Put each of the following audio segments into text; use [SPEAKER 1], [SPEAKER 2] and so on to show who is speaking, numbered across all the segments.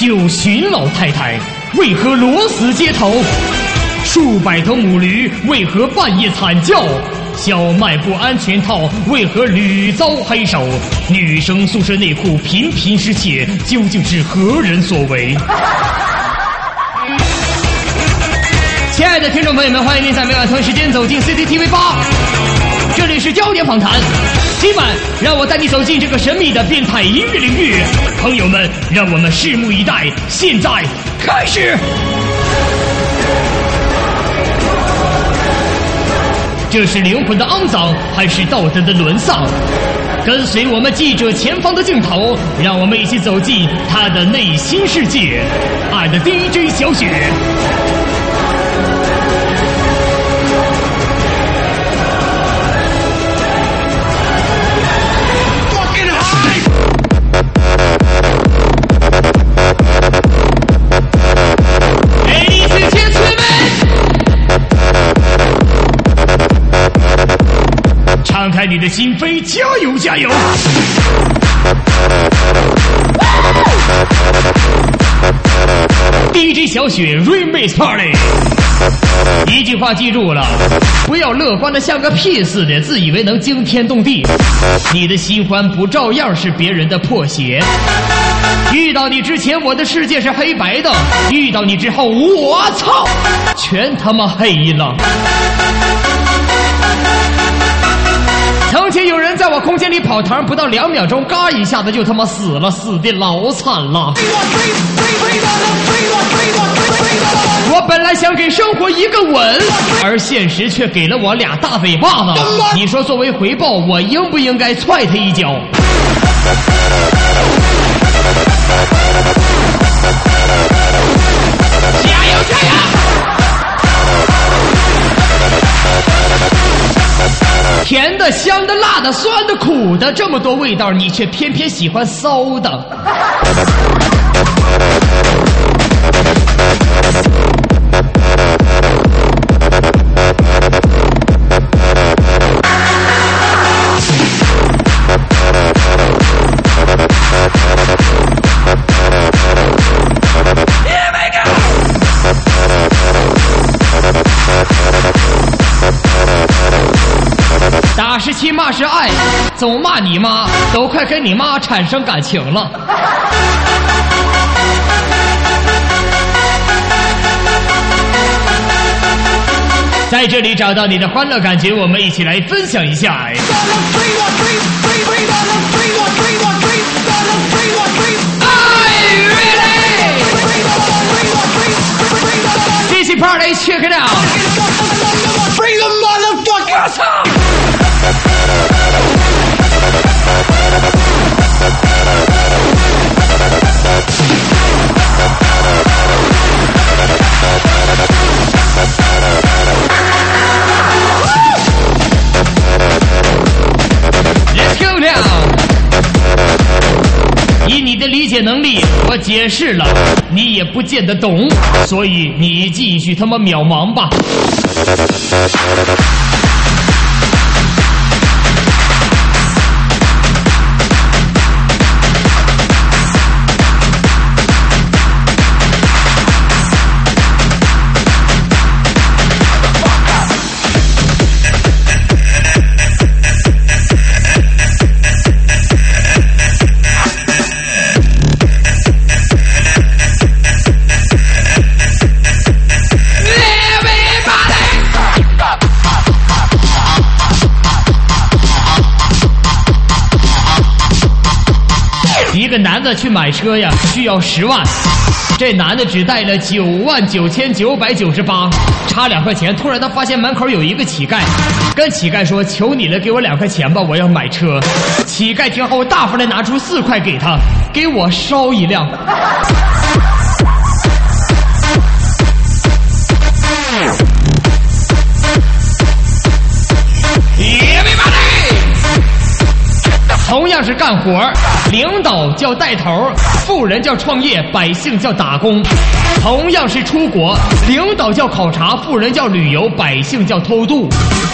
[SPEAKER 1] 九旬老太太为何裸死街头？数百头母驴为何半夜惨叫？小卖部安全套为何屡遭黑手？女生宿舍内裤频频失窃，究竟是何人所为？亲爱的听众朋友们，欢迎您在每晚同一时间走进 CCTV 8，这里是焦点访谈。今晚让我带你走进这个神秘的变态音乐领域，朋友们，让我们拭目以待。现在开始。这是灵魂的肮脏，还是道德的沦丧？跟随我们记者前方的镜头，让我们一起走进他的内心世界。爱的 DJ 小雪。敞开你的心扉，加油加油！DJ 小雪 Remix Party， 一句话记住了，不要乐观的像个屁似的，自以为能惊天动地。你的新欢不照样是别人的破鞋？遇到你之前，我的世界是黑白的；遇到你之后，我操，全他妈黑了。曾经有人在我空间里跑堂，不到2秒钟，嘎一下子就他妈死了，死的老惨了。我本来想给生活一个吻，而现实却给了我俩大嘴巴子。你说作为回报，我应不应该踹他一脚？加油加油！甜的、香的、辣的、酸的、苦的，这么多味道，你却偏偏喜欢骚的。打是亲，骂是爱，总骂你妈，都快跟你妈产生感情了。在这里找到你的欢乐感觉，我们一起来分享一下。This is party, check it out. Bring the motherfuckers up. Let's go now. 以你的理解能力，我解释了，你也不见得懂，所以你继续他妈渺茫吧。一个男的去买车呀，需要10万，这男的只带了99998，差2块钱。突然他发现门口有一个乞丐，跟乞丐说：“求你了，给我2块钱吧，我要买车。”乞丐听后大方的拿出4块给他，给我烧一辆。同样是干活，领导叫带头，富人叫创业，百姓叫打工。同样是出国，领导叫考察，富人叫旅游，百姓叫偷渡。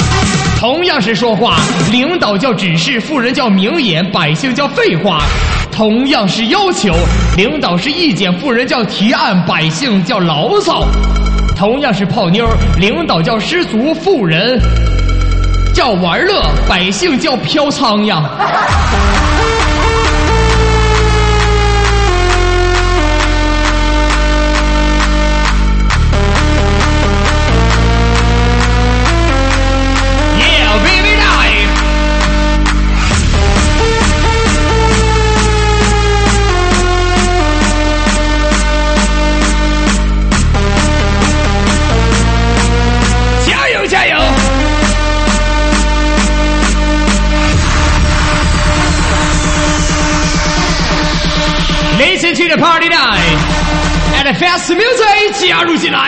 [SPEAKER 1] 同样是说话，领导叫指示，富人叫明言，百姓叫废话。 同样是要求，领导是意见，富人叫提案，百姓叫牢骚。同样是泡妞，领导叫失足，富人叫玩乐，百姓叫飘苍呀。Listen to the party night and the fast music 加入进来，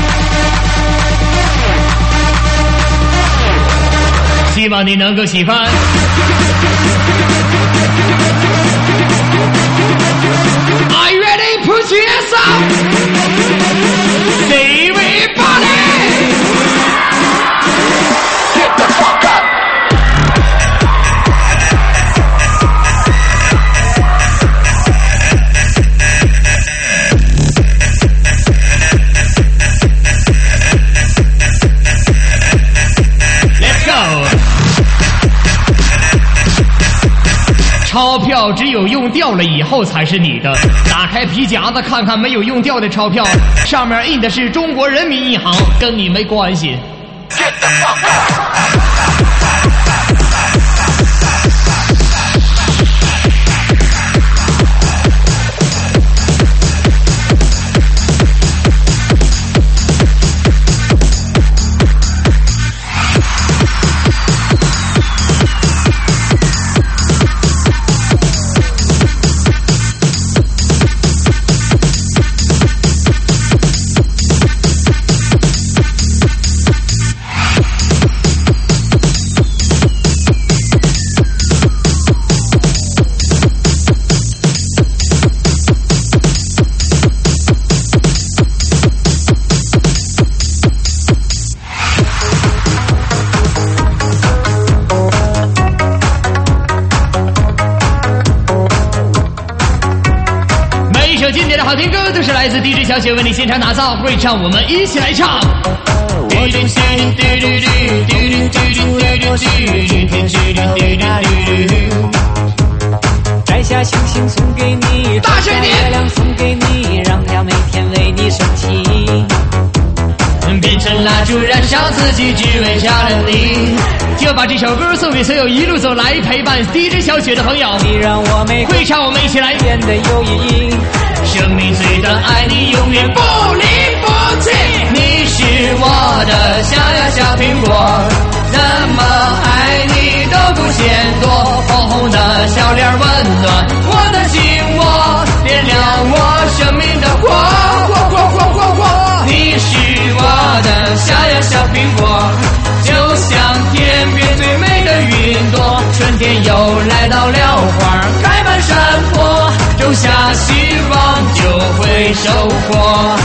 [SPEAKER 1] 希望你能够喜欢。Are you ready? Put your hands up. Everybody. Get the fuck up.钞票只有用掉了以后才是你的。打开皮夹子看看没有用掉的钞票，上面印的是中国人民银行，跟你没关系。好听歌都是来自 DJ 小雪为你现场打造，会唱我们一起来唱。
[SPEAKER 2] 摘下星星送给你，
[SPEAKER 1] 大声点，
[SPEAKER 2] 月亮送给你，让它每天为你升起。
[SPEAKER 1] 变成蜡烛燃烧自己，只为照亮你。就把这首歌送给所有一路走来陪伴 DJ 小雪的朋友。
[SPEAKER 2] 你让我每
[SPEAKER 1] 会唱我们一起来，
[SPEAKER 2] 变得有意义。
[SPEAKER 1] 生命最短，爱你永远不离不弃。你是我的小呀小苹果，怎么爱你都不嫌多。红红的小脸温暖我的心窝，点亮我生命的火。你是我的小呀小苹果，就像天边最美的云朵。春天又来到了，花开满山坡，种下希望就会收获。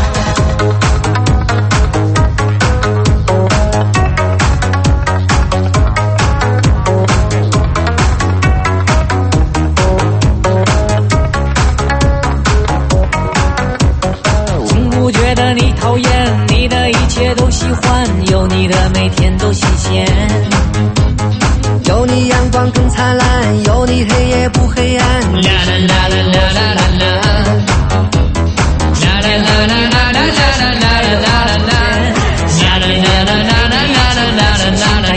[SPEAKER 2] 从不觉得你讨厌，你的一切都喜欢，有你的每天都新鲜。
[SPEAKER 3] 有你阳光更灿烂，有你黑夜不黑暗。
[SPEAKER 1] 啦啦啦啦啦啦啦啦，啦啦啦啦啦啦啦啦啦啦啦啦，啦啦啦啦啦啦啦啦啦啦啦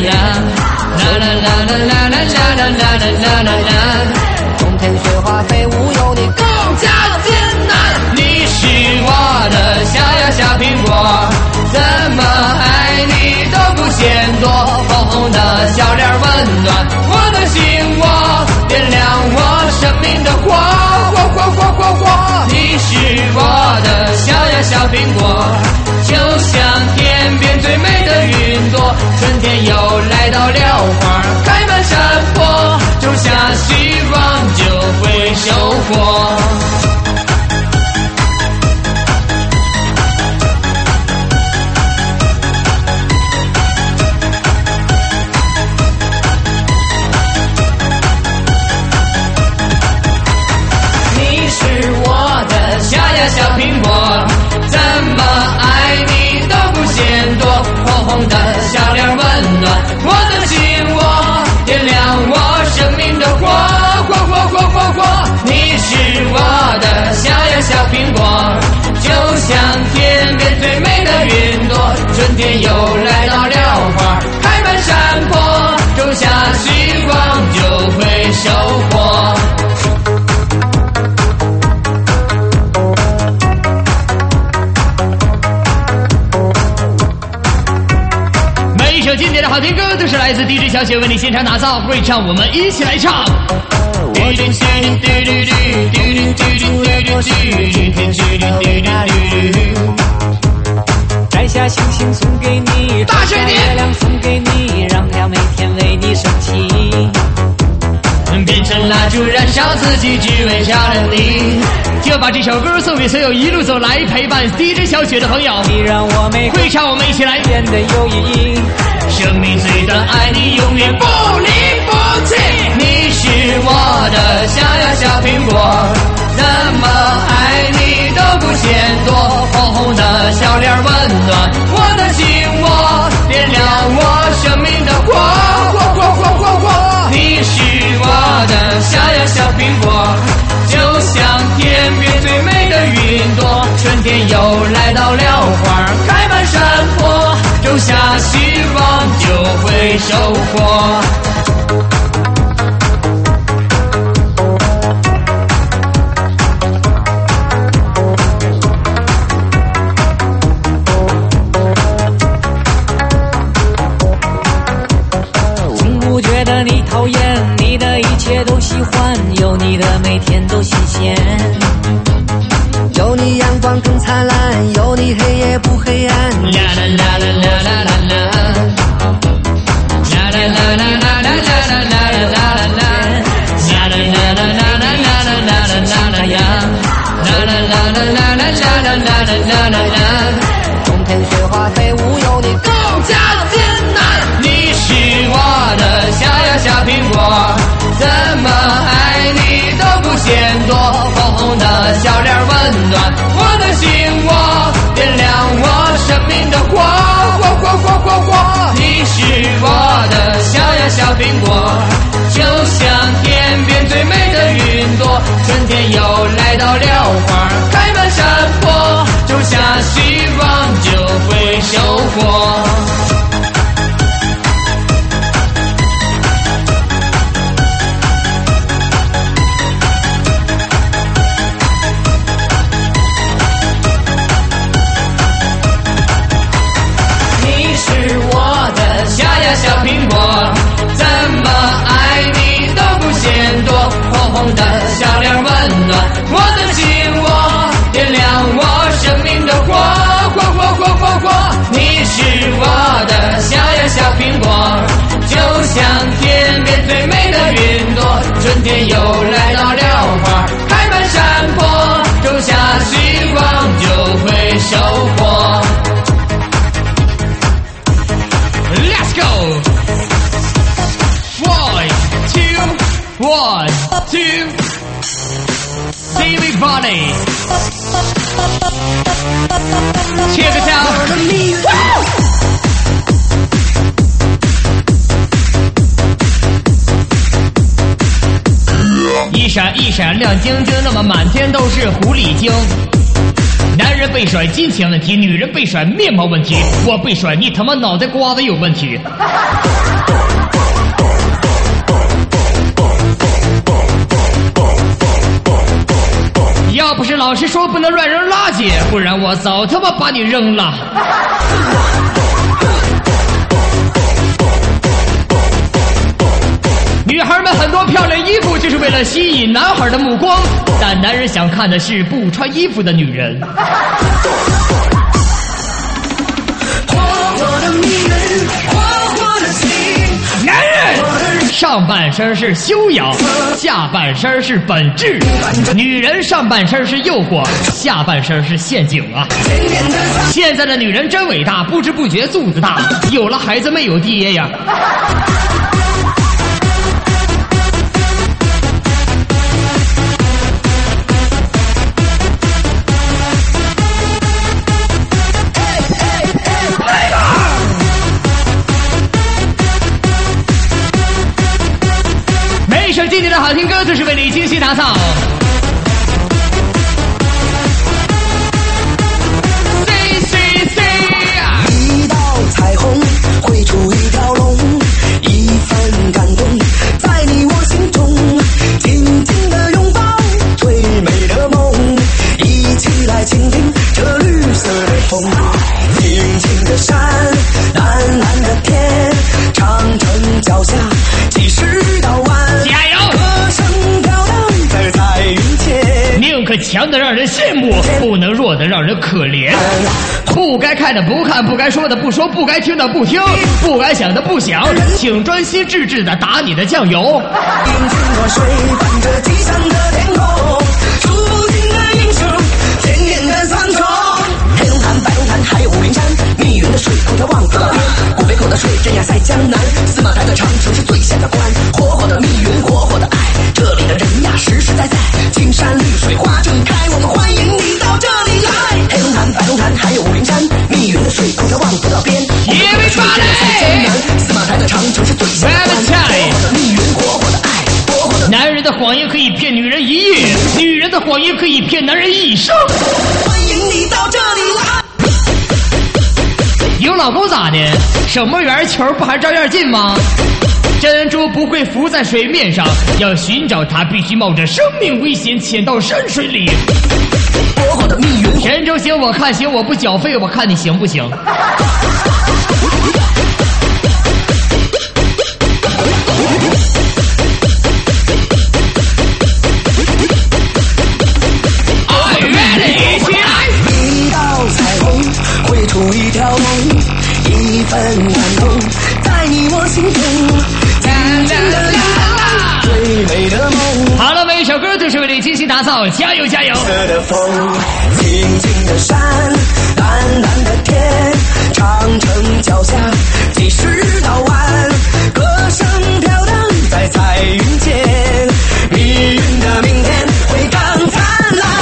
[SPEAKER 1] 啦啦啦。
[SPEAKER 3] 冬天雪花飞舞，有你
[SPEAKER 1] 更加艰难。你是我的小呀小苹果，怎么爱你都不嫌多。红红的小脸温暖我的心窝，点亮我生命的火。你是我的小呀小苹果，就像天边最美的云朵。春天又来到了，花开满山坡，种下希望就会收获。 像天边最美的云朵，春天又来到了花开满山坡，种下希望就会收获。每一首经典的好听歌都是来自 DJ 小雪为你现场打造，会唱我们一起来唱。
[SPEAKER 2] 摘下星星送给你，
[SPEAKER 1] 大声点，
[SPEAKER 2] 月亮送给你，让它每天为你升起。
[SPEAKER 1] 变成蜡烛燃烧自己，只为照亮你。就把这首歌送给所有一路走来陪伴 DJ 小雪的朋友。
[SPEAKER 2] 你让我每
[SPEAKER 1] 会唱，我们一起来。
[SPEAKER 2] 变得有意义。
[SPEAKER 1] 生命最短，爱你永远不离不弃。你是我的小呀小苹果，怎么爱你都不嫌多。红红的小脸温暖我的心窝，点亮我生命的火。你是我的小呀小苹果，就像天边最美的云朵，春天又来到了花开满山坡，种下希望就会收获。
[SPEAKER 2] 从不觉得你讨厌，你的一切都喜欢，有你的每天都新鲜。
[SPEAKER 3] 有你阳光更灿烂，有你黑夜不黑暗。
[SPEAKER 1] 啦啦啦啦啦啦啦啦，啦啦啦啦啦啦啦啦啦啦啦啦，啦啦啦啦啦啦啦啦啦啦呀，啦啦啦啦啦啦啦啦啦啦啦。
[SPEAKER 3] 冬天雪花飞舞，有你
[SPEAKER 1] 更加艰难。你是我的小呀小苹果，怎么爱你都不嫌多。红红的小脸温暖我的心窝，点亮我生命的火。你是我的小呀小苹果，就像天边最美的云朵，春天又来到了花开满山坡，种下希望就会收获。你是我的小呀小苹果，怎么爱你都不嫌多。红红的小脸温暖我的心窝，点亮我生命的火。你是我的小呀小苹果，就像天边最美的云朵，春天又来到了花开满山坡，种下希望就会收获。Let's go! 1, 2, everybody! Check it out! 一闪一闪亮晶晶，那么满天都是狐狸精。男人被甩金钱问题，女人被甩面貌问题，我被甩你他妈脑袋瓜子有问题。要不是老师说不能乱扔垃圾，不然我早他妈把你扔了。女孩们很多漂亮衣服就是为了吸引男孩的目光，但男人想看的是不穿衣服的女人。男人上半身是修养，下半身是本质；女人上半身是诱惑，下半身是陷阱啊！现在的女人真伟大，不知不觉肚子大，有了孩子没有爹呀！每首经典的好听歌都是为你精心打造。 强的让人羡慕，不能弱的让人可怜。不该看的不看，不该说的不说，不该听的不听，不该想的不想，请专心致志的打你的酱油。
[SPEAKER 3] 饮尽河水，伴着激上的天空，数不尽的英雄，千年的苍穹。黑龙潭、白龙潭还有武陵山，密云的水空调望不到边，古北口的水镇压在江南，司马台的长城是最险的关，活活的密云，活活的爱，这里的人呀实实在在，青山绿水花正开，我们欢迎你到这里来。黑龙潭、白龙潭还有武陵山，密云的水空调望不到边，古北口的水镇压在江南，司马台的长城是最险的关，活活的密云，活活的爱。
[SPEAKER 1] 男人的谎言可以骗女人一夜，女人的谎言可以骗男人一生。
[SPEAKER 3] 欢迎你到这里来。
[SPEAKER 1] 有老公咋的？守门员球不还照样进吗？珍珠不会浮在水面上，要寻找它必须冒着生命危险潜到深水里。
[SPEAKER 3] 活活的密云，
[SPEAKER 1] 神州行我看行，我不缴费我看你行不行？
[SPEAKER 3] 出一条龙，一份感动，在你我心中，静静的啦，最美的梦。
[SPEAKER 1] 好了，每一首歌都是为你精心打造，加油加油！
[SPEAKER 3] 的风，静静的山，蓝蓝的天，长城脚下几十道弯，歌声飘荡在彩云间，密云的明天会更灿烂。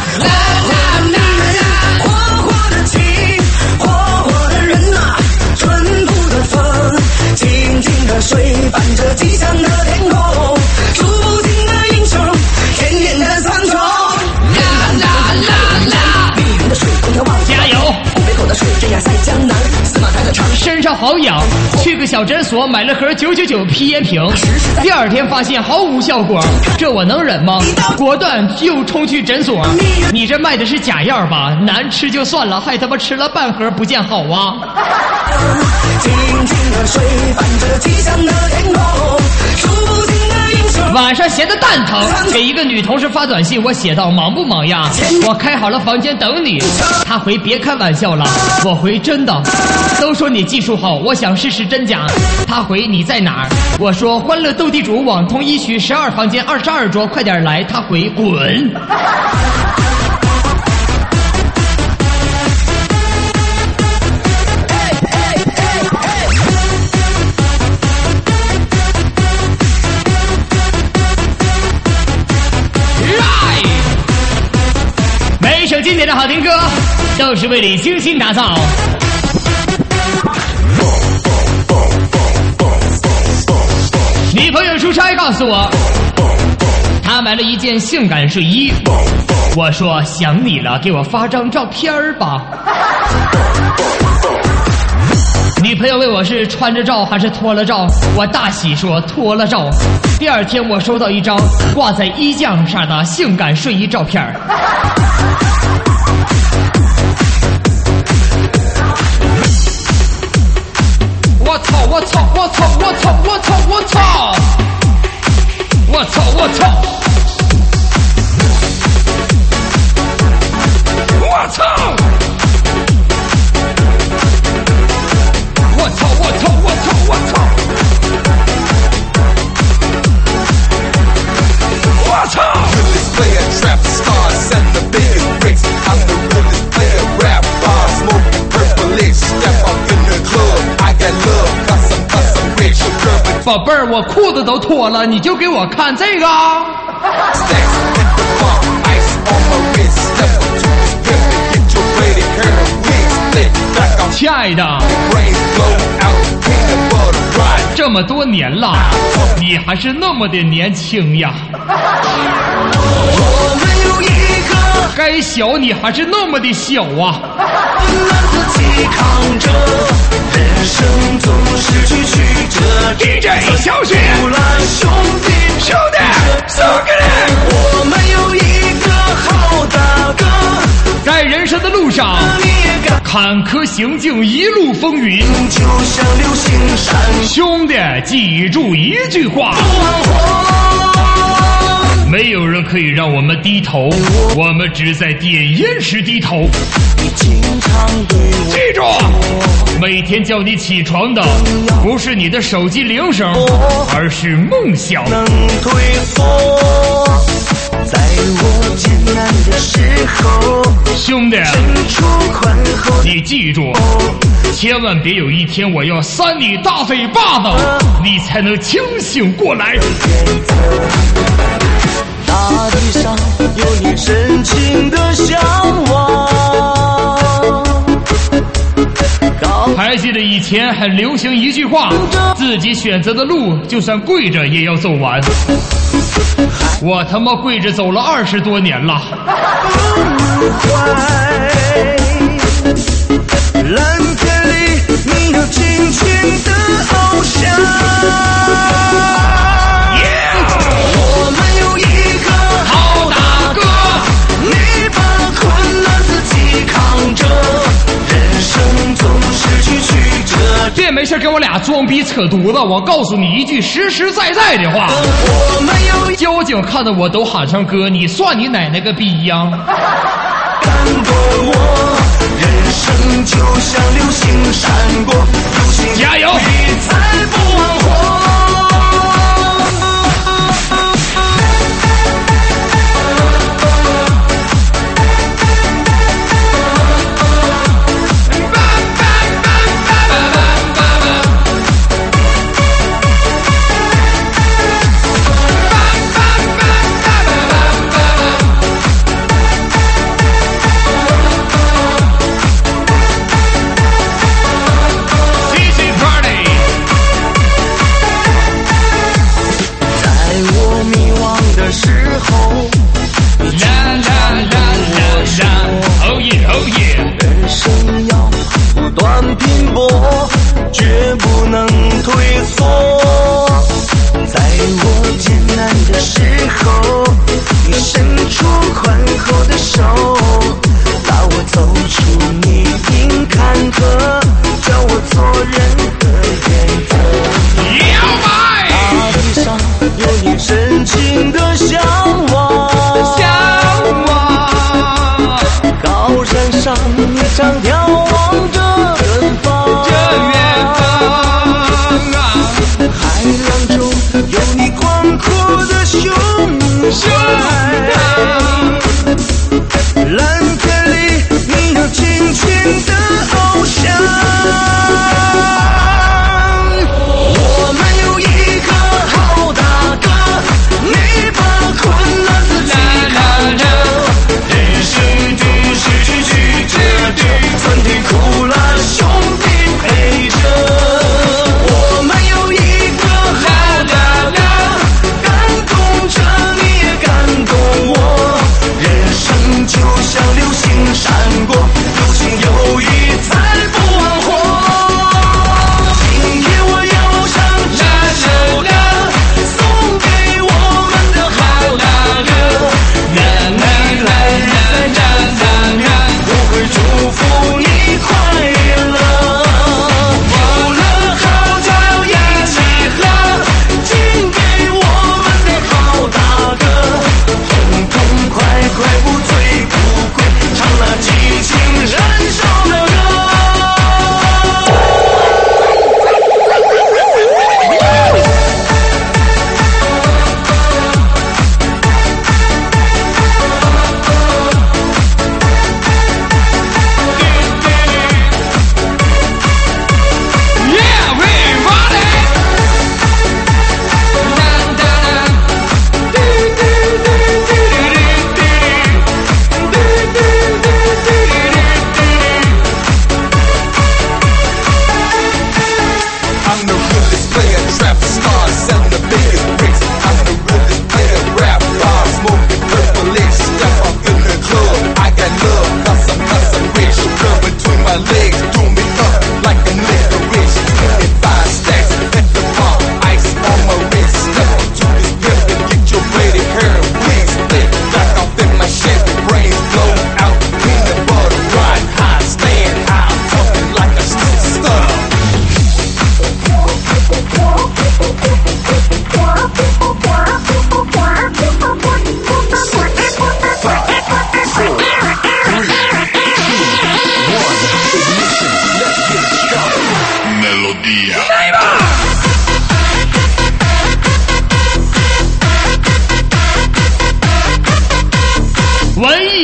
[SPEAKER 3] 静静的水伴着激向的天空，数不尽的英雄，千年的苍穹。啦啦啦啦！密云的水空调望
[SPEAKER 1] 加油！
[SPEAKER 3] 古北口的水镇压在江南，司马台的长
[SPEAKER 1] 身上好痒，去个小诊所买了盒999皮炎平，第二天发现毫无效果，这我能忍吗？果断又冲去诊所。你这卖的是假药吧？难吃就算了，还他妈吃了半盒不见好啊！
[SPEAKER 3] 静静的水伴着激向的天空，数不尽的英雄。
[SPEAKER 1] 晚上闲得蛋疼，给一个女同事发短信，我写道忙不忙呀？我开好了房间等你。她回别开玩笑了，我回真的。都说你技术好，我想试试真假。她回你在哪儿？我说欢乐斗地主网通一区12房间22桌，快点来。她回滚。每一首经典的好听歌都是为你精心打造。女朋友出差告诉我，她买了一件性感睡衣。我说想你了，给我发张照片吧。女朋友问我是穿着照还是脱了照，我大喜说脱了照。第二天我收到一张挂在衣架上的性感睡衣照片。我操我操我操我操我操我操我操我操我操我操我操我操我操我操
[SPEAKER 4] Realest player, trap stars and the biggest bricks. I'm the realest player, rap bars, smoking purple. Step up in the club, I got love, cause I'm rich. Girl,
[SPEAKER 1] 宝贝儿，我裤子都脱了，你就给我看这个。
[SPEAKER 4] stacks in the funk, ice on my wrist. Step up to this pimp, get your braided hair wigs. Thick like I'm
[SPEAKER 1] 亲爱的，
[SPEAKER 4] brains blow out, peanut butter ride.
[SPEAKER 1] 这么多年了，你还是那么的年轻呀。
[SPEAKER 3] 我们有一个
[SPEAKER 1] 该小你还是那么的小啊。
[SPEAKER 3] 难自己扛着，人生总是曲曲折折。
[SPEAKER 1] DJ 小雪，
[SPEAKER 3] 兄弟，
[SPEAKER 1] 兄弟，送给你。
[SPEAKER 3] 我们有一个好大哥，
[SPEAKER 1] 在人生的路上，
[SPEAKER 3] 你也敢，
[SPEAKER 1] 坎坷行径，一路风云。
[SPEAKER 3] 就像流星闪
[SPEAKER 1] 兄弟，记住一句话： 没有人可以让我们低头，我们只在点烟时低头。
[SPEAKER 3] 你经常对我
[SPEAKER 1] 记住，每天叫你起床的不是你的手机铃声，而是梦想。
[SPEAKER 3] 能推脱，在我艰难的时候，
[SPEAKER 1] 兄弟，
[SPEAKER 3] 伸出宽厚。
[SPEAKER 1] 你记住，千万别有一天我要扇你大嘴巴子，你才能清醒过来。
[SPEAKER 3] 大地上有你深情的向往。
[SPEAKER 1] 还记得以前很流行一句话，自己选择的路就算跪着也要走完。我他妈跪着走了20多年了。
[SPEAKER 3] 蓝天里你有轻轻的翱翔。我们有一个好大哥，你把困难自己扛着，人生总是曲曲折折。
[SPEAKER 1] 别没事跟我俩装逼扯犊子，我告诉你一句实实在在的话，
[SPEAKER 3] 我们有
[SPEAKER 1] 交警看得我都喊上哥，你算你奶奶个逼呀！
[SPEAKER 3] 感动我，人生就像流星闪过，流星
[SPEAKER 1] 加油
[SPEAKER 3] 你才不忘活。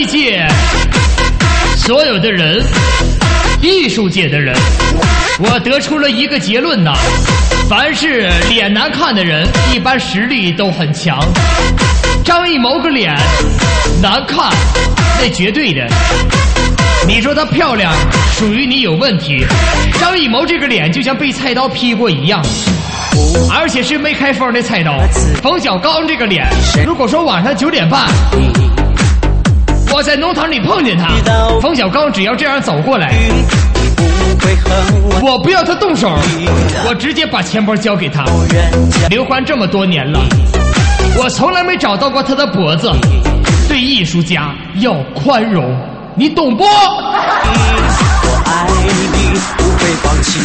[SPEAKER 1] 艺界所有的人，艺术界的人，我得出了一个结论呐：凡是脸难看的人，一般实力都很强。张艺谋个脸难看，那绝对的。你说她漂亮，属于你有问题。张艺谋这个脸就像被菜刀劈过一样，而且是没开封的菜刀。冯小刚这个脸，如果说晚上9点半我在农场里碰见他，冯小刚只要这样走过来，我不要他动手，我直接把钱包交给他。刘欢这么多年了，我从来没找到过他的脖子。对艺术家要宽容，你懂不？
[SPEAKER 3] 我爱你，不会放弃。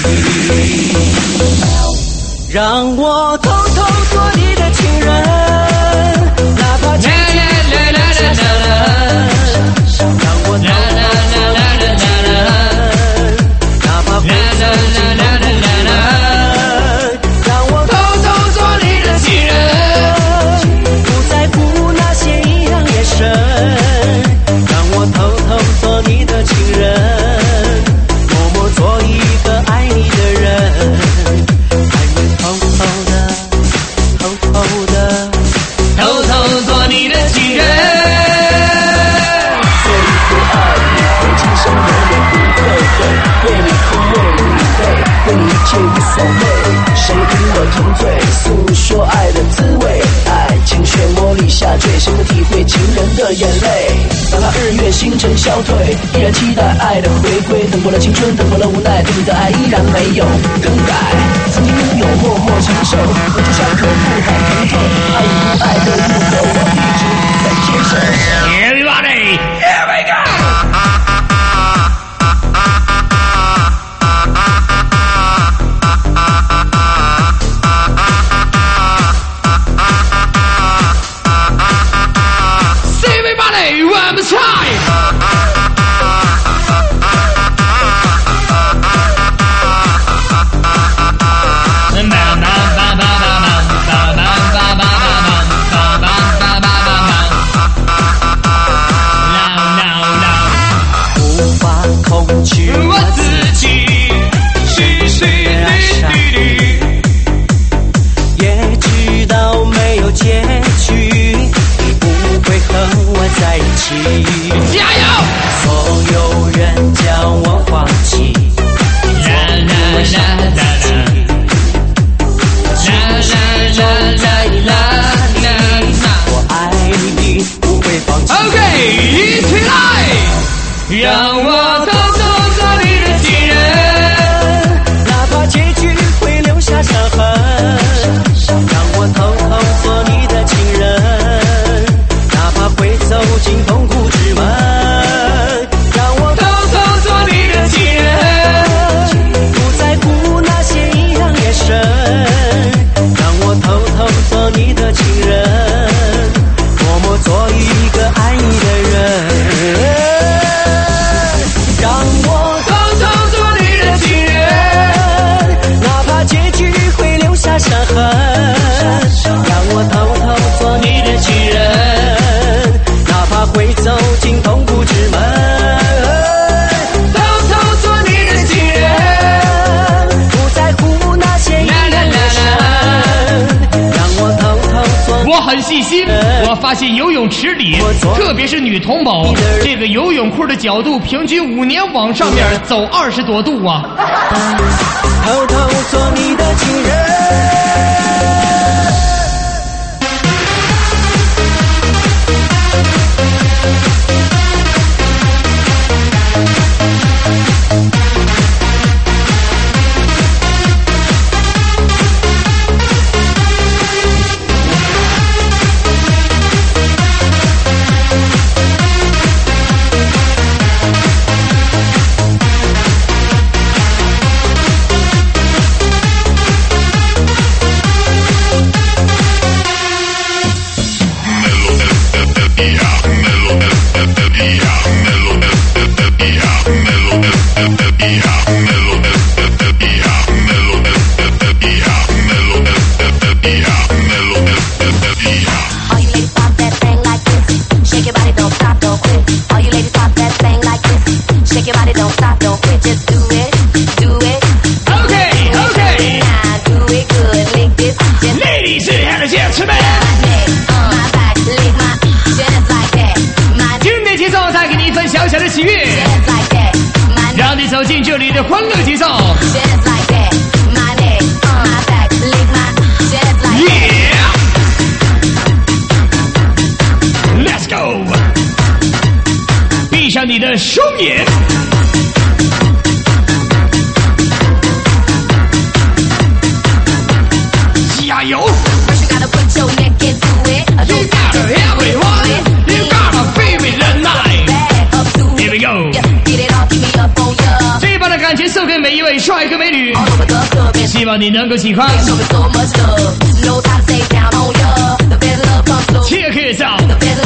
[SPEAKER 3] 让我偷偷做你的情人，哪怕结局会留下伤痕。让我偷偷做你的情人，哪怕会走进痛苦之门。让我偷偷做你的情人，不在乎那些异样眼神。让我偷偷做你的情人，默默做一个爱你的人。偷做你的情人，做一个爱你的今生永远不后悔，为你哭为你悲，对你一切无所谓，谁与我同醉，诉说爱的滋味，爱情漩涡里下坠，谁能体会情人的眼泪？哪怕日月星辰消退，依然期待爱的回归，等过了青春，等过了无奈，对你的爱依然没有更改。曾经拥有，默默承受，我就像颗不好疼痛，爱与不爱的入口，我一直在接受。
[SPEAKER 1] Everybody, here we go! See everybody, one more time!我发现游泳池里，特别是女同胞，这个游泳裤的角度平均5年往上面走20多度啊！
[SPEAKER 3] 偷偷做你的情人。
[SPEAKER 1] 进这里的欢乐节奏。Yeah，Let's go！ 闭上你的双眼。加油 ！You gotta everyone, you gotta feel it tonight. Here we go. 这一棒的感情送给每一位帅哥美女，希望你能够喜欢。Check it out.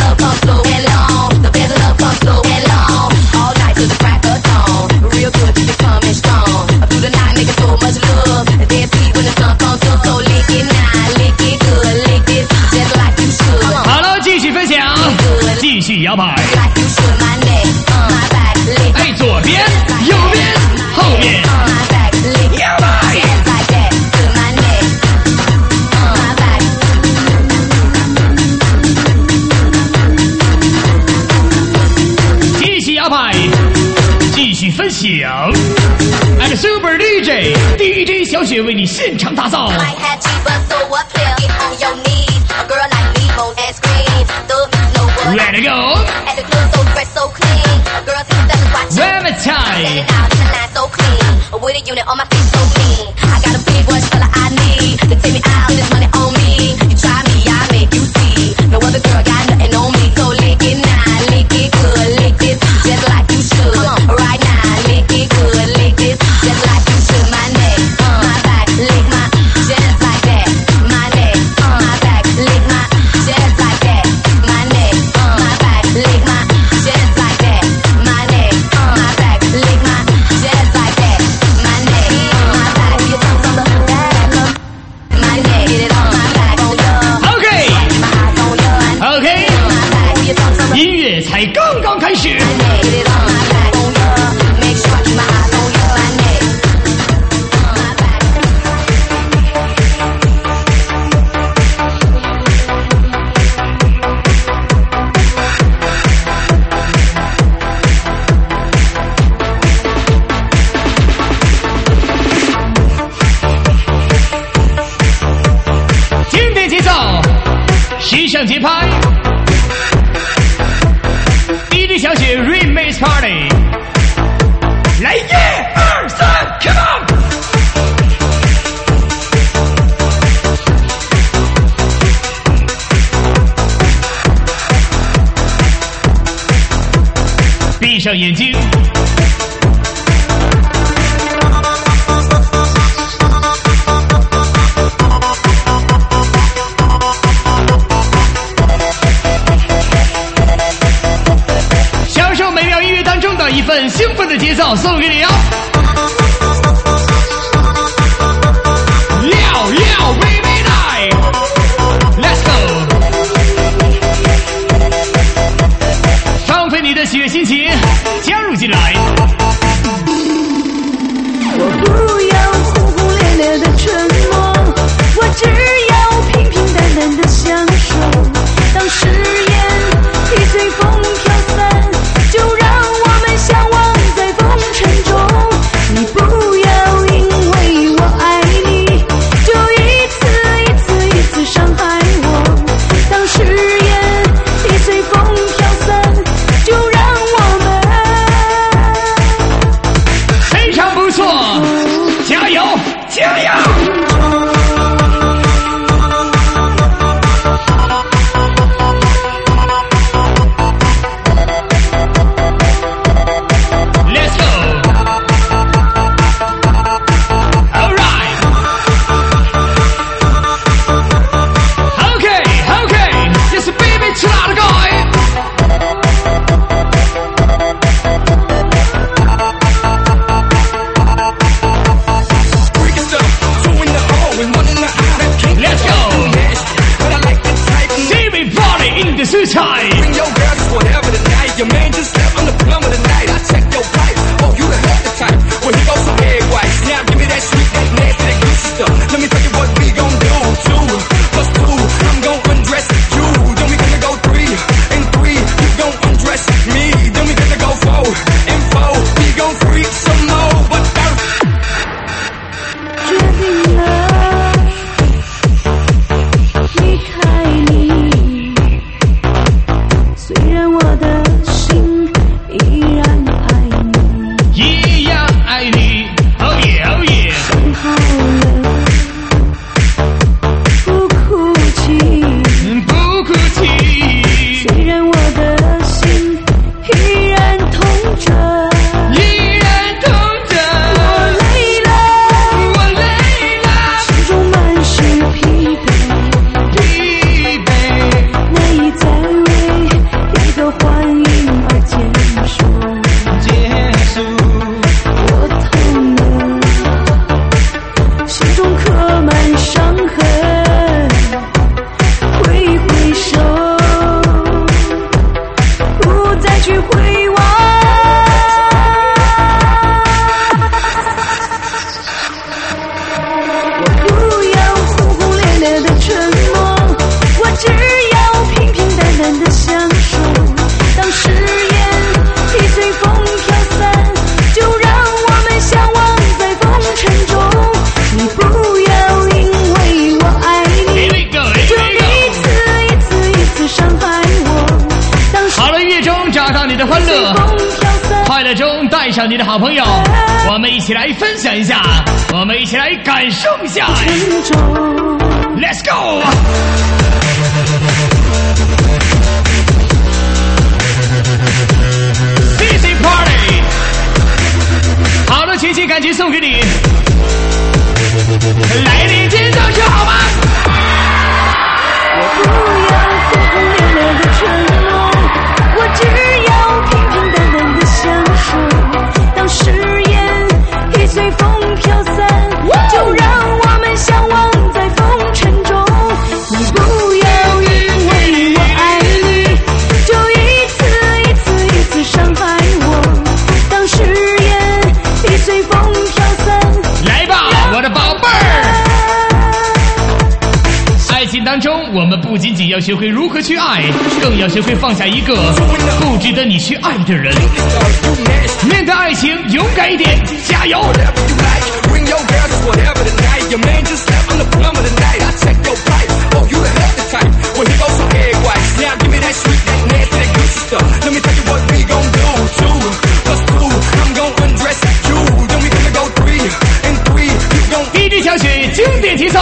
[SPEAKER 1] Real good, keep it coming strong. Through the night, making so much love. Dead sweet when the sun comes through. So lick it now, lick it good, lick it just like you should. 好了，继续分享，继续摇摆。
[SPEAKER 3] Like you should, my neck, my back, lick.
[SPEAKER 1] 哎，左边、右边、后面。
[SPEAKER 3] My back, lick.
[SPEAKER 1] 摇摆。
[SPEAKER 3] Just like that, to my neck, my back.
[SPEAKER 1] 继续摇摆。继续分享 ，and Super DJ 小雪为你现场打造。
[SPEAKER 3] Might have cheap, but so what? Get on your knees. A girl like me won't and scream. The know what?
[SPEAKER 1] Let it go.
[SPEAKER 3] At the club, so fresh, so clean. A girl take steps and watch.
[SPEAKER 1] One more time.
[SPEAKER 3] Set it out tonight, so clean. With a unit on my feet, so clean. I got a big one, fella I need to take me out. This money on me. You try me, I make you see. No other girl got nothing on me. So lick it now, lick it good, lick it just like you should. Right now, lick it good, lick it just like you should. My neck, my back, lick my just like that. My neck, my back, lick my just like that. My neck, my back, lick my just like that. My neck, my back, lick my just like that. My neck, my back, your tongue's on the back of my neck. Get it on my back, on your
[SPEAKER 1] OK
[SPEAKER 3] my eyes on your
[SPEAKER 1] OK，
[SPEAKER 3] my back, your tongue's on the
[SPEAKER 1] 音乐才刚刚开始。
[SPEAKER 3] Get it on my back, on your make sure I keep my eyes on your my neck, my back.
[SPEAKER 1] 经典节奏，时尚节拍。DJ 小雪 Remix Party， 来1、2、3 ，Come on！ 闭上眼睛。享受美妙音乐当中的一份兴奋的节奏，送给你哦！亮亮 Baby Night，Let's go！ 放飞你的喜悦心情，加入进来。
[SPEAKER 5] 我不要轰轰烈烈的承诺，我只要平平淡淡的享受。当誓言已随风飘散，就让我们相忘在风尘中。你不要因为我爱你，就一次一次一次伤害我。当誓言已随风飘散，就让我们
[SPEAKER 1] 非常不错，加油，加油！ Let's go! All right! Okay, okay! Just baby, chill out, guy!
[SPEAKER 4] Freaking stuff, 2 in the O and 1 in the I.
[SPEAKER 1] Let's go!
[SPEAKER 4] But I like the type.
[SPEAKER 1] Everybody in the suicide!
[SPEAKER 4] Bring your girl, just whatever tonight. Your man just left, I'm the plum of the night. I check your pipe. Oh, you the healthy type. Well, here goes some egg whites. Now give me that sweet, that nasty, that juicy stuff. Let me tell you what we gon' do. 2 + 2, I'm gon' undress you. Then we gonna go 3 and 3. You gon' undress me. Then we gonna go 4 and 4. We gon' freak some more.
[SPEAKER 1] 加上你的欢乐，快乐中带上你的好朋友，我们一起来分享一下，我们一起来感受一下。Let's go！ DJ Party， 好的情绪感情送给你，来点尖叫声好吗？
[SPEAKER 5] 不要轰轰烈烈的承诺，我只要平平淡淡的享受。当誓言已随风飘散，就让我们相忘在风尘中。你不要因为我爱你，就一次伤害我。当誓言已随风飘散，
[SPEAKER 1] 来吧，我的宝贝儿！爱情当中，我们不仅仅要学会如何去爱，更要学会放下一个不值得你去爱的人。面对爱情，勇敢一点，加油！DJ 小曲经典节奏。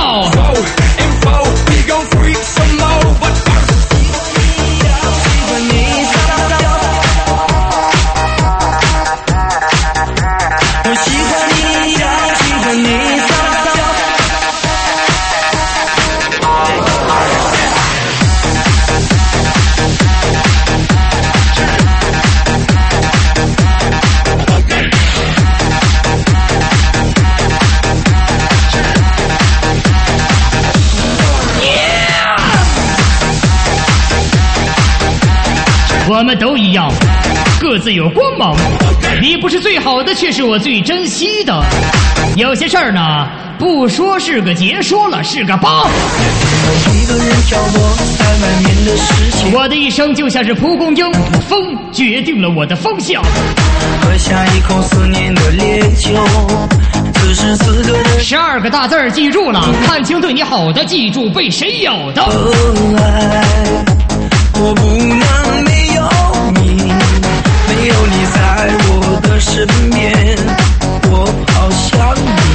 [SPEAKER 1] 我们都一样，各自有光芒。你不是最好的，却是我最珍惜的。有些事儿呢，不说是个结，说了是个疤。
[SPEAKER 3] 一个人漂泊在外面的世界，
[SPEAKER 1] 我的一生就像是蒲公英，风决定了我的方向。
[SPEAKER 3] 喝下一口思念的烈酒，此时此刻的
[SPEAKER 1] 12个大字儿记住了，看清对你好的，记住被谁咬的。
[SPEAKER 3] 爱，我不能没有你，没有你在我的身边，我好想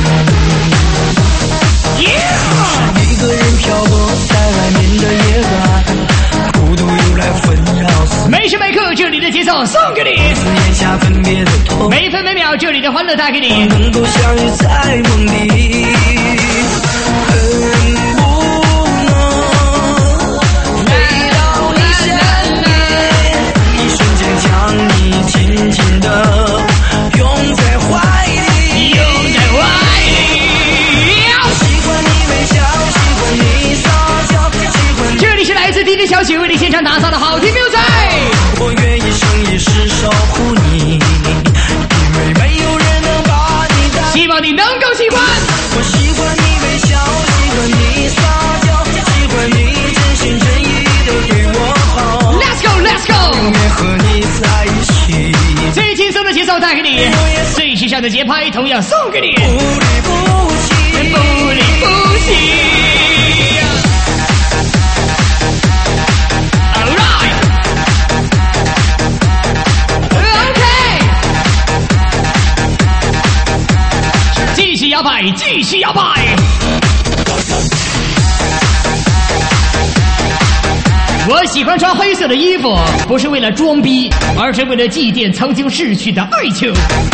[SPEAKER 3] 你。是一个人漂泊在外面的夜晚，孤独又来纷扰。
[SPEAKER 1] 每时每刻，这里的节奏送给你；
[SPEAKER 3] 眼下分别的痛，
[SPEAKER 1] 每分每秒，这里的欢乐带给你。
[SPEAKER 3] 能够相遇在梦里。
[SPEAKER 1] DJ 小曲为你现场打造的好听 music，
[SPEAKER 3] 我愿意生一世守护你，因为没有人能把你带。
[SPEAKER 1] 希望你能够喜欢。
[SPEAKER 3] 我喜欢你微笑，喜欢你撒娇，喜欢你真心真意的对我好。
[SPEAKER 1] Let's go Let's go，
[SPEAKER 3] 永远和你在一起。
[SPEAKER 1] 最轻松的节奏带给你，最时尚的节拍同样送给你。
[SPEAKER 3] 不离不弃，
[SPEAKER 1] 不离不弃。继续摇摆，继续摇摆。我喜欢穿黑色的衣服，不是为了装逼，而是为了祭奠曾经逝去的爱情。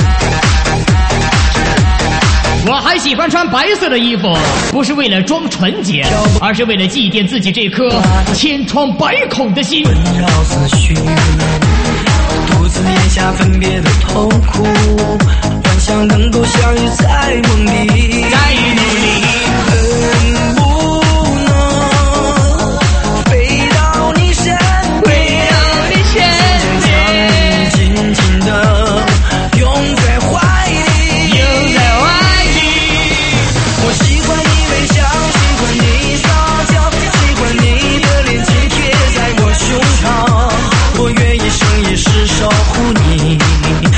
[SPEAKER 1] 我还喜欢穿白色的衣服，不是为了装纯洁，而是为了祭奠自己这颗千疮百孔的心。
[SPEAKER 3] 纷扰思绪，独自咽下分别的痛苦，幻想能够相遇在梦里，
[SPEAKER 1] 再努力，
[SPEAKER 3] 恨不能飞到你身边，将你紧紧地拥在怀里，我喜欢你微笑，喜欢你撒娇，喜欢你的脸紧贴在我胸膛，我愿意生一世守护你。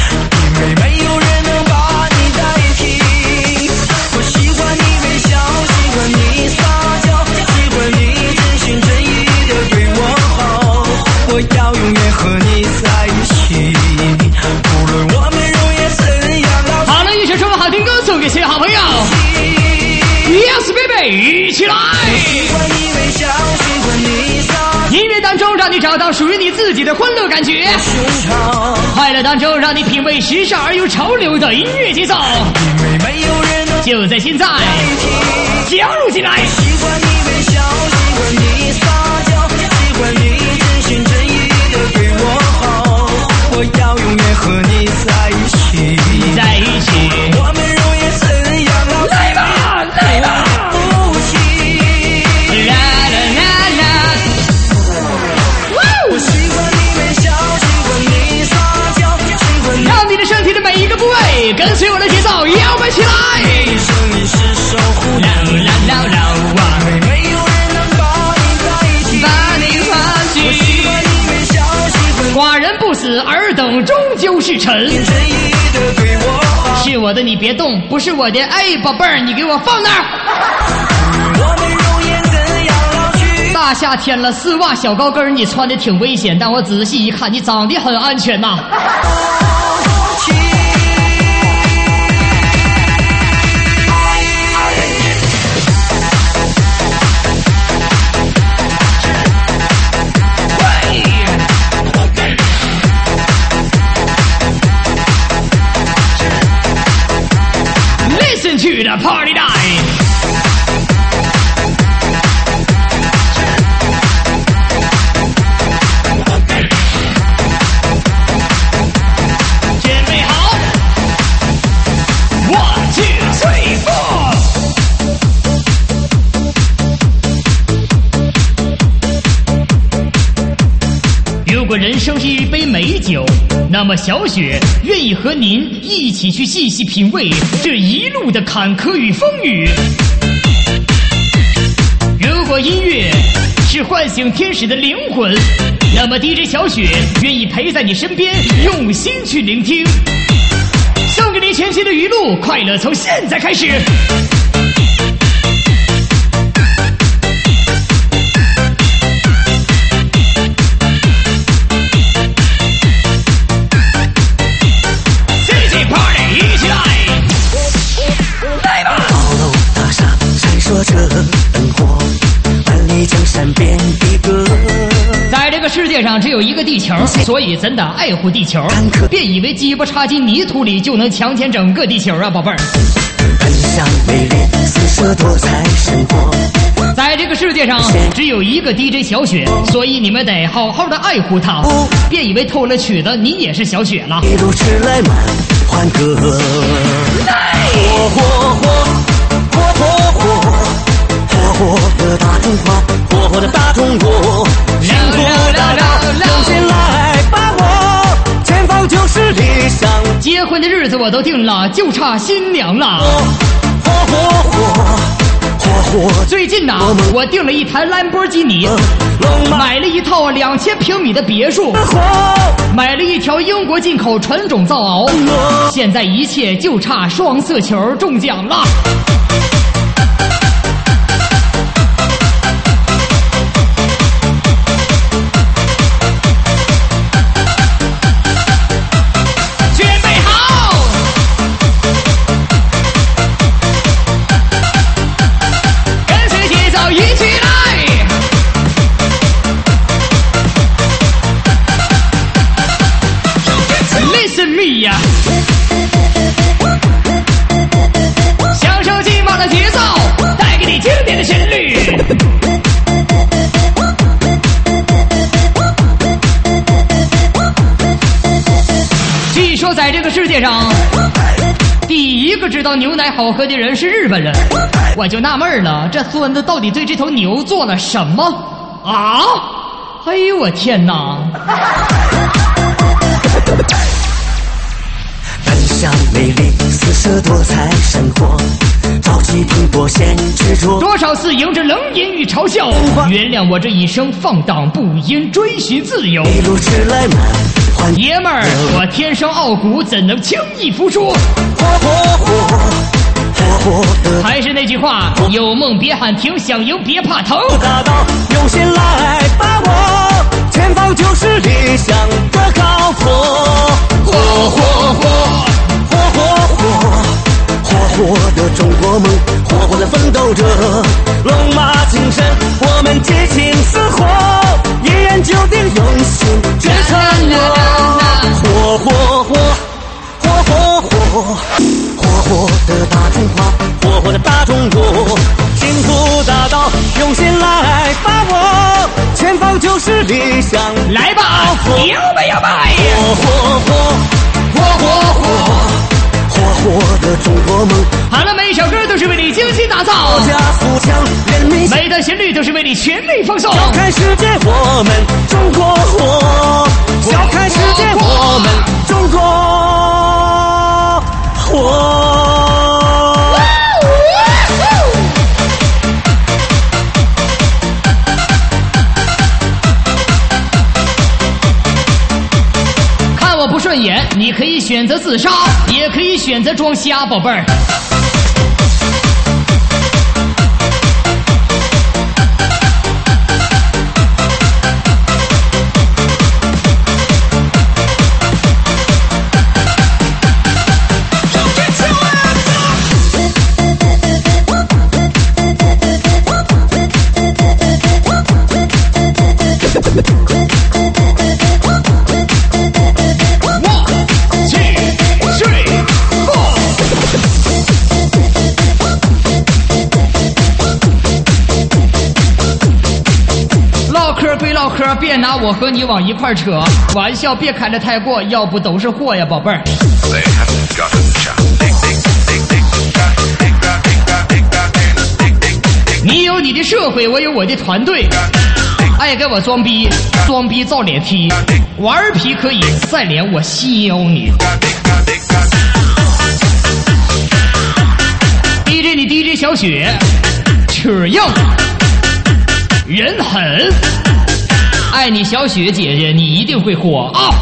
[SPEAKER 3] 远和你在一起，无论我们容颜怎样老去。
[SPEAKER 1] 好了，一首什么好听歌送给所有好朋友 ，Yes baby， 一起来！
[SPEAKER 3] 习惯你微笑，习惯你撒
[SPEAKER 1] 音乐当中让你找到属于你自己的欢乐感觉，
[SPEAKER 3] 胸膛，
[SPEAKER 1] 快乐当中让你品味时尚而又潮流的音乐节奏，
[SPEAKER 3] 因为没有人能
[SPEAKER 1] 就在现在加入进来。
[SPEAKER 3] 习惯你微笑，习惯你撒娇，习惯你真心真意的对我好，我要永远和你在一起，
[SPEAKER 1] 在一起，
[SPEAKER 3] 我们容颜怎样老去，
[SPEAKER 1] 来吧，来吧，
[SPEAKER 3] 不弃。
[SPEAKER 1] 啦啦啦啦，
[SPEAKER 3] 我习惯你微笑，习惯你撒娇，习惯你
[SPEAKER 1] 让你的身体的每一个部位跟随我的节奏摇摆起来。
[SPEAKER 3] 声音是守护
[SPEAKER 1] 啦啦啦啦哇，
[SPEAKER 3] 没有人能把你在一起，
[SPEAKER 1] 把你放
[SPEAKER 3] 习
[SPEAKER 1] 弃。
[SPEAKER 3] 惯你微笑，习惯
[SPEAKER 1] 寡人不死，尔等终究是尘。
[SPEAKER 3] 你真意的对我好，
[SPEAKER 1] 是我的你别动，不是我的哎宝贝儿，你给我放那儿。
[SPEAKER 3] 我们容颜怎样老去。
[SPEAKER 1] 大夏天了，丝袜小高跟儿你穿的挺危险，但我仔细一看，你长得很安全呐。Listen to the party night。准备好 ，One two three four。如果人生是一杯美酒，那么小雪愿意和您一起去细细品味这一路的坎坷与风雨。如果音乐是唤醒天使的灵魂，那么 DJ 小雪愿意陪在你身边，用心去聆听。送给你全新的语录，快乐从现在开始。City Party， 一起来，来吧！
[SPEAKER 3] 高楼大厦闪烁着灯火，万里江山遍地歌。
[SPEAKER 1] 在这个世界上只有一个地球，所以咱得爱护地球。别以为鸡巴插进泥土里就能强奸整个地球啊，宝贝儿！
[SPEAKER 3] 奔向美丽，四射多彩生活。
[SPEAKER 1] 在这个世界上只有一个 DJ 小雪，所以你们得好好的爱护她。别以为偷了曲子你也是小雪了。
[SPEAKER 3] 一路迟来满欢歌，火火火，火火火，火火的大中华，火火的大中国，幸福的让前来把握，前方就是理想。
[SPEAKER 1] 结婚的日子我都定了，就差新娘了。
[SPEAKER 3] 火火火，火火
[SPEAKER 1] 最近呐，我订了一台兰博基尼，买了一套2000平米的别墅，买了一条英国进口纯种藏獒，现在一切就差双色球中奖了。准备好，跟随节奏一起来。Listen me 呀，享受劲爆的节奏，带给你经典的旋律。据说在这个世界上，第一个知道牛奶好喝的人是日本人，我就纳闷了，这孙子到底对这头牛做了什么啊？哎呦我天哪！
[SPEAKER 3] 奔向美丽，四射多彩生活，朝气拼搏显执着。
[SPEAKER 1] 多少次迎着冷眼与嘲笑，原谅我这一生放荡不羁，追寻自由。
[SPEAKER 3] 一路迟来满欢
[SPEAKER 1] 爷们儿，我天生傲骨，怎能轻易服输？
[SPEAKER 3] 火火火，火火的
[SPEAKER 1] 还是那句话，有梦别喊停，想赢别怕疼。
[SPEAKER 3] 大道用心来把握， 前方就是理想的高坡。火火火，火火火，火火的中国梦，火火的奋斗着，龙马精神，我们激情似火，一言九鼎，用心去承诺。火火火，火火火，火火的大中华，火火的大中国，幸福大道，用心来把握，前方就是理想，
[SPEAKER 1] 来吧，摇摆摇摆，
[SPEAKER 3] 火火火，火火火，火火的中国梦。
[SPEAKER 1] 好了，每一首歌都是为你精心打造，
[SPEAKER 3] 国家富强，人民
[SPEAKER 1] 每段旋律都是为你全力放送。
[SPEAKER 3] 笑看世界，我们中国火！笑看世界，我们中国火！
[SPEAKER 1] 看我不顺眼，你可以选择自杀，也可以选择装瞎，宝贝儿。别拿我和你往一块扯，玩笑别开得太过，要不都是货呀，宝贝儿。你有你的社会，我有我的团队。爱给我装逼，装逼造脸踢，玩皮可以，再脸我削你。DJ 你 DJ 小雪，齿硬，人狠。爱你小雪姐姐，你一定会火啊！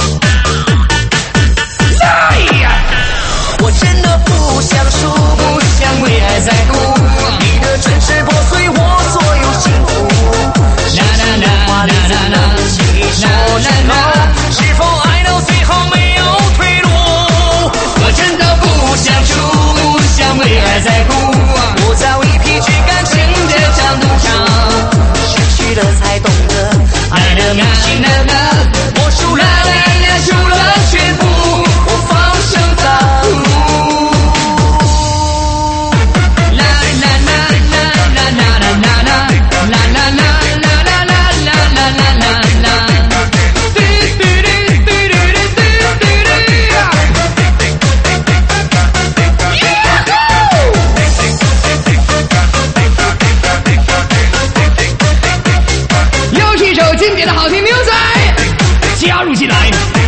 [SPEAKER 1] 来呀！
[SPEAKER 3] 我真的不想输，不想为爱在乎，你的城市破碎我所有幸福。啦啦啦啦啦啦，请你说真话，是否爱到最后没有退路？我真的不想输，不想为爱在乎，我早已疲倦感情这长路上，失去了才懂得。爱的明星的歌，我输了，输了全部，我放声大哭。啦啦啦啦啦啦啦啦啦啦啦啦啦啦啦啦啦啦。又是一首经典的好听 music， 加入进来。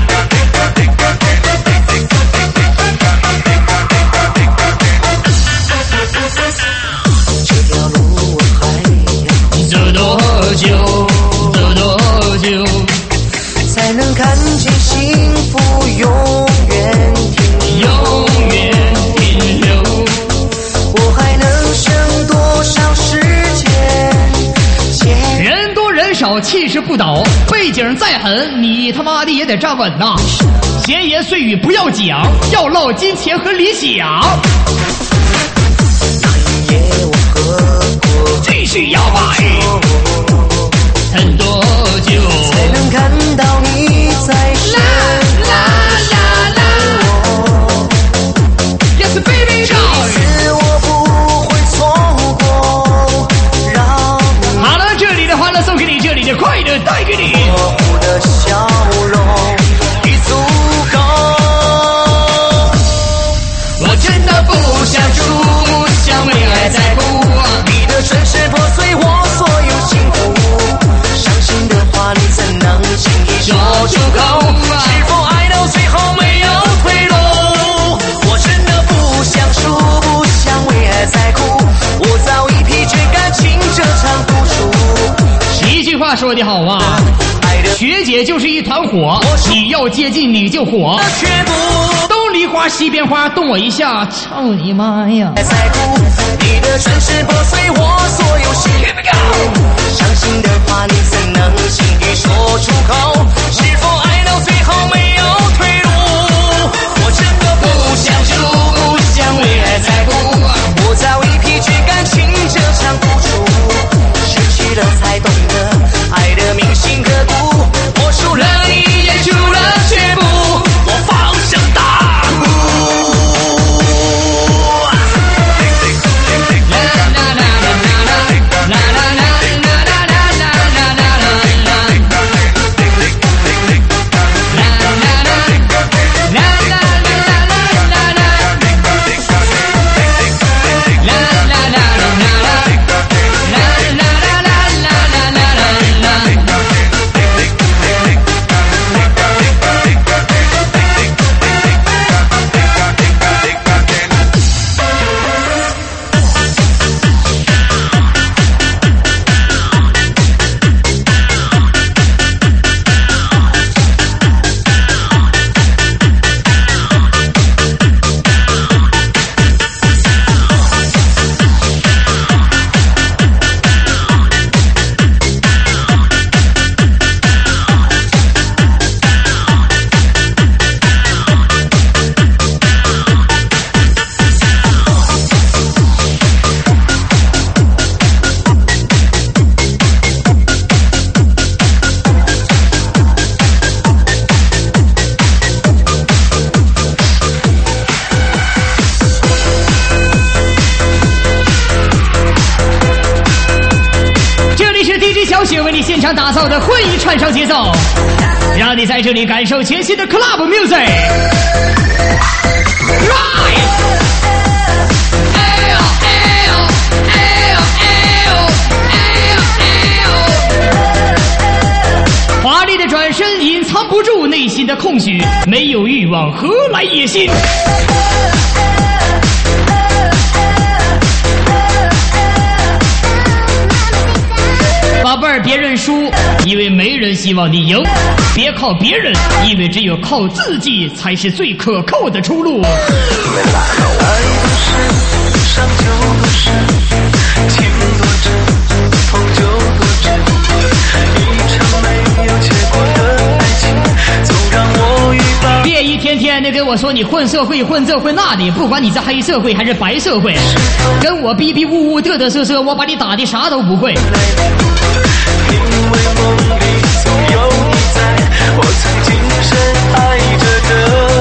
[SPEAKER 3] 这条路我还要走多久？走多久才能看见幸福永远停留？永远停留。我还能剩多少时间？
[SPEAKER 1] 人多人少，气势不倒，背景再狠，你他妈的也得站稳呐！闲言碎语不要讲，要唠金钱和理想。
[SPEAKER 3] 那一夜我喝过，
[SPEAKER 1] 继续摇摆，很多久
[SPEAKER 3] 才能看到你在身旁。
[SPEAKER 1] Yes baby，
[SPEAKER 3] 这一次我不会错过，让你
[SPEAKER 1] 好了，这里的欢乐送给你，这里的快乐带给你。
[SPEAKER 3] 我的笑容已足够。我真的不想输，不想为爱在乎，你的城市破碎我所有幸福。伤心的话你怎能轻易说出口？是否爱到最后没有退路？我真的不想输，不想为爱在乎，我早已疲倦感情这场赌注。
[SPEAKER 1] 一句话说的好啊，学姐就是一团火，你要接近你就火，都梨花西边花，动我一下，操你妈呀！
[SPEAKER 3] 在乎你的城市破碎我所有心。伤心的话你怎能轻易说出口？是否爱到最后没有退路？我真的不想输，不想为爱在乎。我早已疲倦感情这场付出，失去了才懂得爱的铭心刻骨。我输了你也输了却不，我放声大哭。
[SPEAKER 1] 现场打造的会议串烧节奏，让你在这里感受全新的 Club Music。华丽的转身隐藏不住内心的空虚，没有欲望何来野心？宝贝儿，别认输，因为没人希望你赢；别靠别人，因为只有靠自己才是最可靠的出路。
[SPEAKER 3] 爱多深，伤就多深，情多真，痛就多真。一场没有结果的爱情，总让我欲罢。
[SPEAKER 1] 别一天天的跟我说你混社会混这混那的，不管你是黑社会还是白社会，跟我逼逼呜呜嘚嘚瑟瑟，我把你打的啥都不会。
[SPEAKER 3] 因为梦里总有你在，我曾经深爱着的。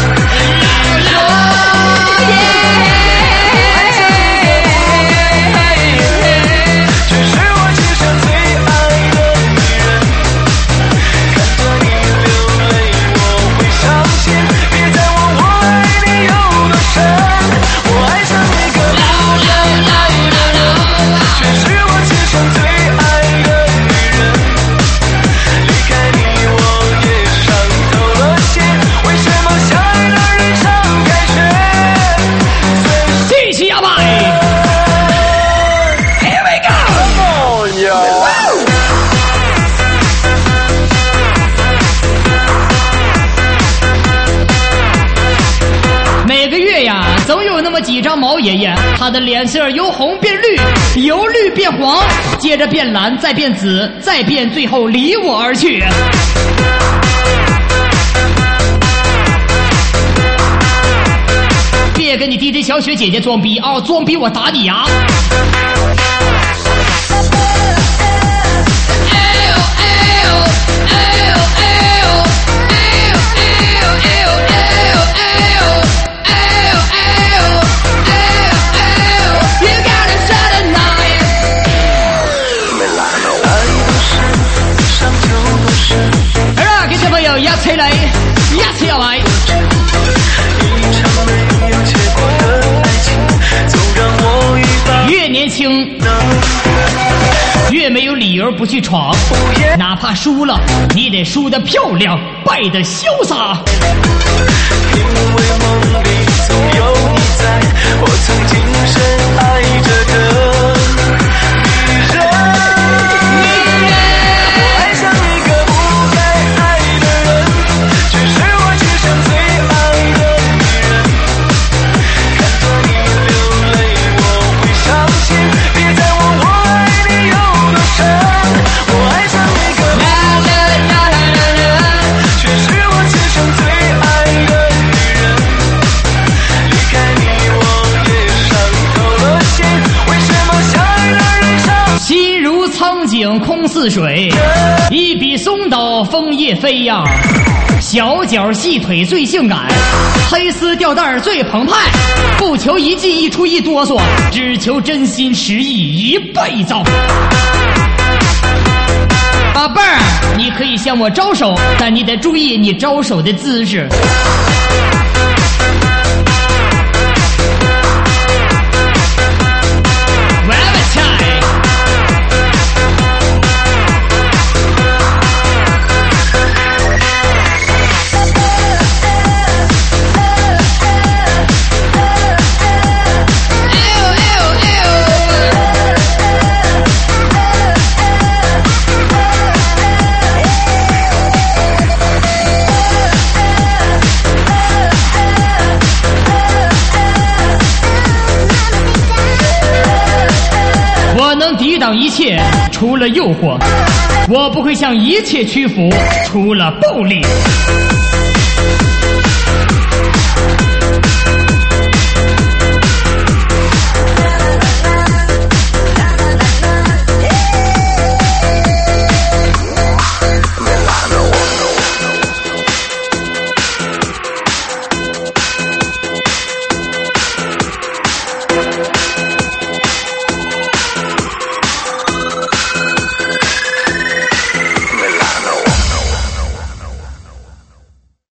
[SPEAKER 3] 这是我今生最爱的女人，看着你流泪我会伤心，别再问我爱你有多深，我爱上一个不该爱的人，这是我今生最爱的。
[SPEAKER 1] 几张毛爷爷，他的脸色由红变绿，由绿变黄，接着变蓝，再变紫，再变，最后离我而去。别跟你 DJ 小雪姐姐装逼啊！装逼我打你呀！压起来，压起来！越年轻，越没有理由不去闯，哪怕输了，你得输得漂亮，败得潇洒。
[SPEAKER 3] 因为梦里总有你在，我曾经深爱着的。
[SPEAKER 1] 颈空似水，一笔松刀枫叶飞扬。小脚细腿最性感，黑丝吊带最澎湃。不求一进一出一哆嗦，只求真心实意一倍造。宝贝儿，你可以向我招手，但你得注意你招手的姿势。我能抵挡一切，除了诱惑；我不会向一切屈服，除了暴力。